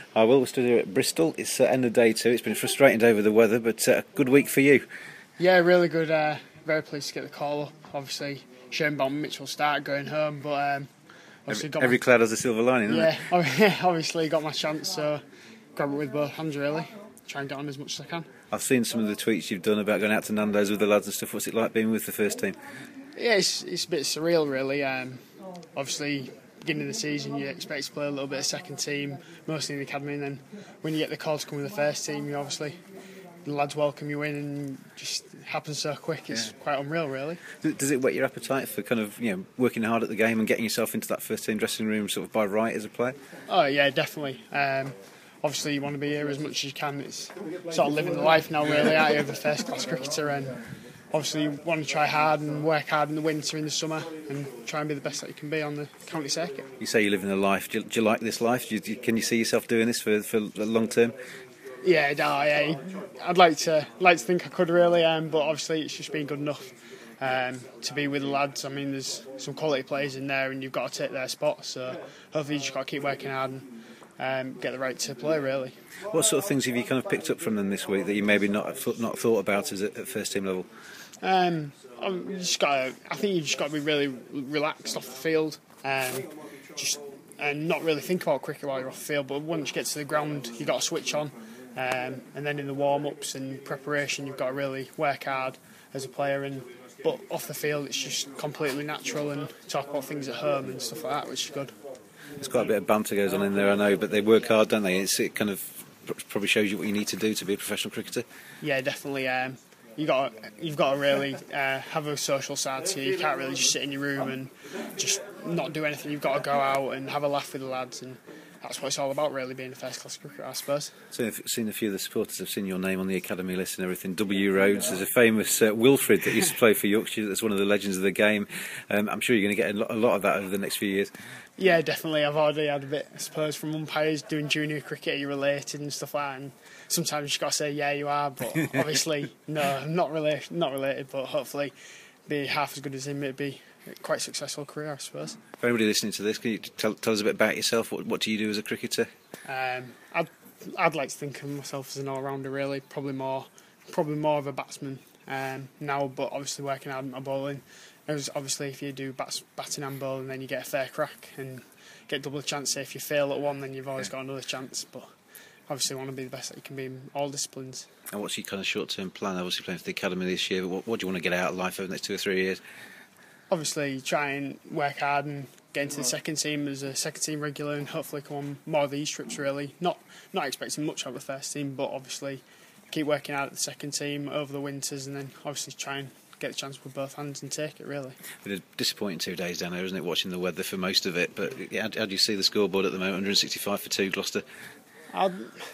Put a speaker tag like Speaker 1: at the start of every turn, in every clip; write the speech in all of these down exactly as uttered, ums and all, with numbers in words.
Speaker 1: I will. We're still here at Bristol. It's uh, end of day two. It's been frustrating over the weather, but a uh, good week for you.
Speaker 2: Yeah, really good. Uh, very pleased to get the call up. Obviously, shame about Mitchell Stark going home, but um, obviously
Speaker 1: Every,
Speaker 2: got
Speaker 1: every
Speaker 2: my,
Speaker 1: cloud has a silver lining,
Speaker 2: yeah,
Speaker 1: doesn't it?
Speaker 2: obviously got my chance, so grab it with both hands really. Try and get on as much as I can.
Speaker 1: I've seen some of the tweets you've done about going out to Nando's with the lads and stuff. What's it like being with the first team?
Speaker 2: Yeah, it's it's a bit surreal really. Um, obviously, beginning of the season, you expect to play a little bit of second team, mostly in the academy, and then when you get the call to come with the first team, you obviously the lads welcome you in, and just happens so quick. It's yeah. quite unreal, really.
Speaker 1: Does it whet your appetite for kind of you know working hard at the game and getting yourself into that first team dressing room, sort of by right as a player?
Speaker 2: Oh yeah, definitely. Um, obviously, you want to be here as much as you can. It's sort of living the life now, really, out of a first class cricketer, and obviously you want to try hard and work hard in the winter, in the summer, and try and be the best that you can be on the county circuit. You
Speaker 1: say you live in a life. Do you, do you like this life? Do you, can you see yourself doing this for for long term?
Speaker 2: Yeah, no, yeah, I'd like to like to think I could really, um, but obviously it's just been good enough um, to be with the lads. I mean, there's some quality players in there, and you've got to take their spot. So hopefully you just got to keep working hard and um, get the right to play. Really.
Speaker 1: What sort of things have you kind of picked up from them this week that you maybe not not thought about as at first team level?
Speaker 2: Um, you just got to, I think you just got to be really relaxed off the field, um, just and not really think about cricket while you're off the field. But once you get to the ground, you got to switch on. Um, and then in the warm-ups and preparation, you've got to really work hard as a player. And but off the field, it's just completely natural and talk about things at home and stuff like that, which is good.
Speaker 1: There's quite a bit of banter goes on in there, I know, but they work hard, don't they? It's, it kind of probably shows you what you need to do to be a professional cricketer.
Speaker 2: Yeah, definitely. Um, you got you've got to really uh, have a social side to you. You can't really just sit in your room and just not do anything. You've got to go out and have a laugh with the lads, and that's what it's all about, really, being a first-class cricketer, I suppose.
Speaker 1: So I've seen a few of the supporters have seen your name on the academy list and everything. W. Rhodes, there's a famous uh, Wilfred that used to play for Yorkshire. That's one of the legends of the game. Um, I'm sure you're going to get a lot, a lot of that over the next few years.
Speaker 2: Yeah, definitely. I've already had a bit, I suppose, from umpires doing junior cricket. Are you related and stuff like that? And sometimes you just got to say, yeah, you are. But obviously, no, I'm not related. Not related. But hopefully, be half as good as him. It'd be quite a successful career, I suppose.
Speaker 1: For anybody listening to this, can you tell, tell us a bit about yourself? What, what do you do as a cricketer?
Speaker 2: Um, I'd I'd like to think of myself as an all-rounder, really. Probably more, probably more of a batsman um, now, but obviously working hard at my bowling. As obviously, if you do bats, batting and bowling, then you get a fair crack and get double chance. If you fail at one, then you've always got another chance. But obviously, want to be the best that you can be in all disciplines.
Speaker 1: And what's your kind of short-term plan? Obviously, playing for the academy this year. But what, what do you want to get out of life over the next two or three years?
Speaker 2: Obviously, try and work hard and get into the second team as a second team regular, and hopefully come on more of these trips. Really, not not expecting much out of the first team, but obviously keep working hard at the second team over the winters, and then obviously try and get the chance with both hands and take it, really.
Speaker 1: It's a disappointing two days down there, isn't it, watching the weather for most of it? But how, how do you see the scoreboard at the moment? one sixty-five for two, Gloucester.
Speaker 2: I'd,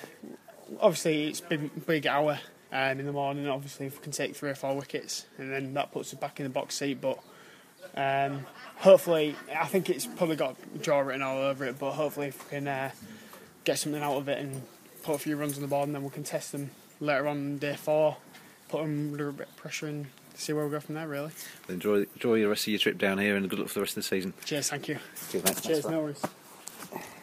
Speaker 2: obviously, it's been a big hour um, in the morning. Obviously, if we can take three or four wickets, and then that puts us back in the box seat. But um, hopefully, I think it's probably got a draw written all over it. But hopefully, if we can uh, get something out of it and put a few runs on the board, and then we can test them later on day four, put them under a bit of pressure and see where we go from there, really.
Speaker 1: Enjoy, enjoy the rest of your trip down here, and good luck for the rest of the season.
Speaker 2: Cheers, thank you.
Speaker 1: Cheers, mate.
Speaker 2: Cheers, no worries.